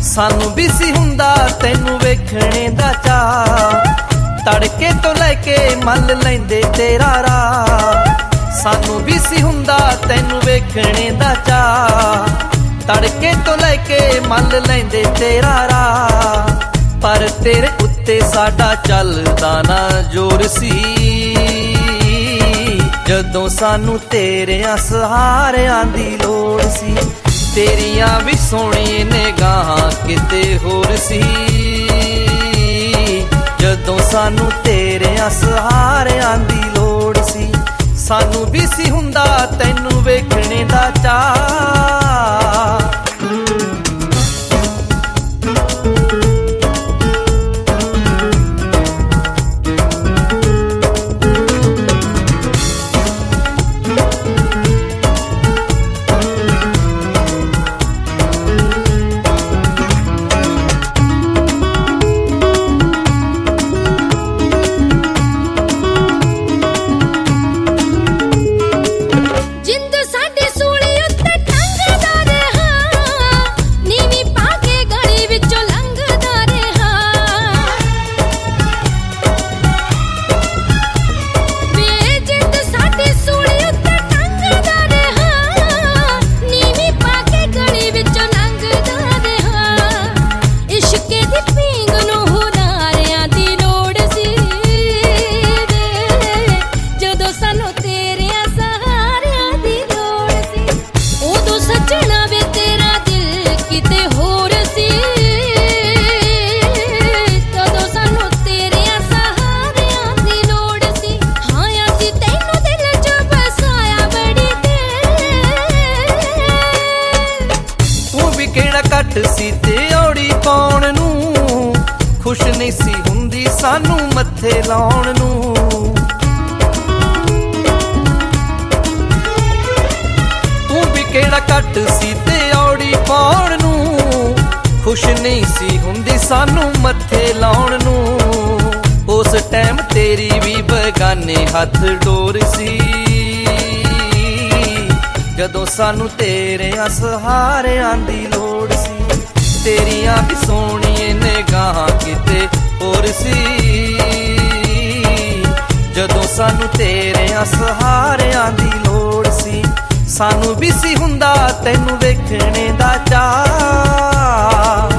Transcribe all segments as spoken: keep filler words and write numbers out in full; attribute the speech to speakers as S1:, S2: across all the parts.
S1: सानू भी सी हुंदा तैनू वेखणे दा चाऽ, तड़के तो लैके मल लैंदे तेरा राह। सानू भी सी हुंदा तैनू वेखणे दा चाऽ, तड़के तो लैके मल लैंदे तेरा राह। पर तेरे उत्ते साडा चलदा ना जोर सी, जदों सानू तेरियां सहारियां दी लोड़ सी। तेरियां भी सोहणी निगाहां किते होर सी, जदों सानू तेरियां सहारियां दी लोड़ सी। सानू भी सी हुंदा तैनू वेखणे दा चाऽ। घट सी ते औड़ी पाउण नूं, खुश नहीं सी हुंदी सानू मत्थे लाउण नूं। तू भी केड़ा घट सी ते औड़ी पाउण नूं, खुश नहीं सी हुंदी सानू मत्थे लाउण नूं। उस टाइम तेरी भी बगाने हथ डोर सी, जदों सानू तेरियां सहारियां दी लोड़ सी। तेरियां भी सोहणियां निगाहां किते होर सी, जदों सानू तेरियां सहारियां दी लोड़ सी। सानू भी सी हुंदा तैनू वेखणे दा चाऽ।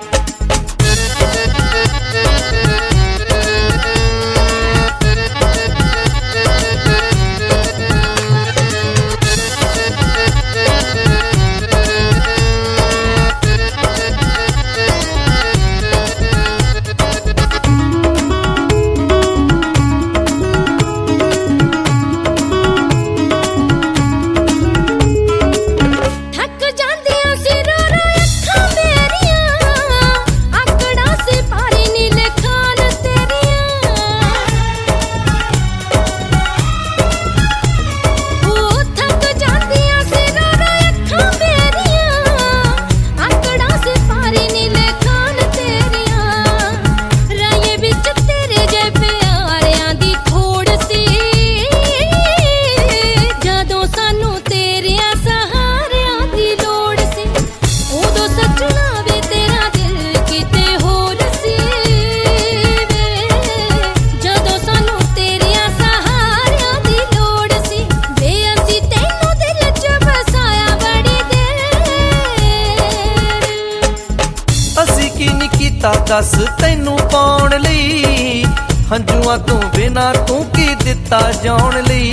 S1: दस तैनू पाउण लई, हंजुआं तों बिना तू की दिता जाउण लई।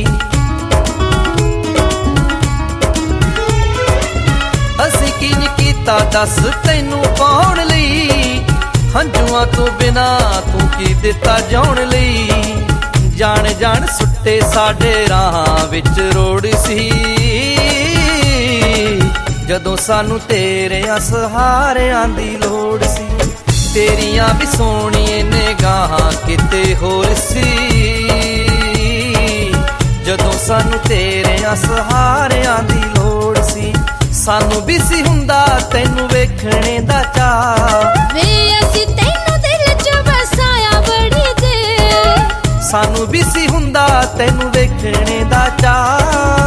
S1: असीं की नी कीता दस तैनू पाउण लई, हंजुआं तों बिना तू की दिता जाउण लई। जान जान सुट्टे साडे राहां विच रोड़ सी, जदों सानू तेरियां सहारियां दी लोड़ सी। तेरियां भी सोहणियां निगाहां किते होर सी, जदों सानू तेरियां सहारियां दी लोड़ सी। सानू भी सी हुंदा तैनू वेखणे दा चाऽ,
S2: वे असीं तैनू दिल च बसाया बड़ी देर।
S1: सानू भी सी हुंदा तैनू वेखणे दा चाऽ।